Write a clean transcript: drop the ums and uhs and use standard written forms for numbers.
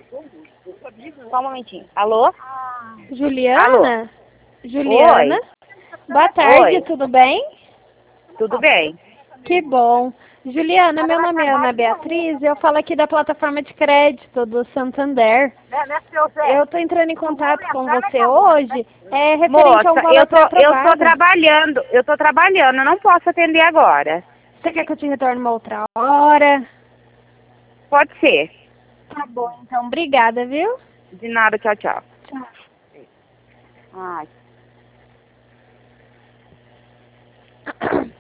Só um momentinho. Alô? Juliana? Alô? Juliana? Oi. Boa tarde, Oi. tudo bem? Tudo bem? Que bom. Juliana, meu nome é Ana Beatriz, eu falo aqui da plataforma de crédito do Santander. Eu estou entrando em contato com você hoje, referente a um Moça, valor pré-aprovado. eu tô trabalhando, eu não posso atender agora. Você quer que eu te retorne uma outra hora? Pode ser. Tá bom, então, obrigada, viu? De nada, tchau, tchau. Tchau. Ai.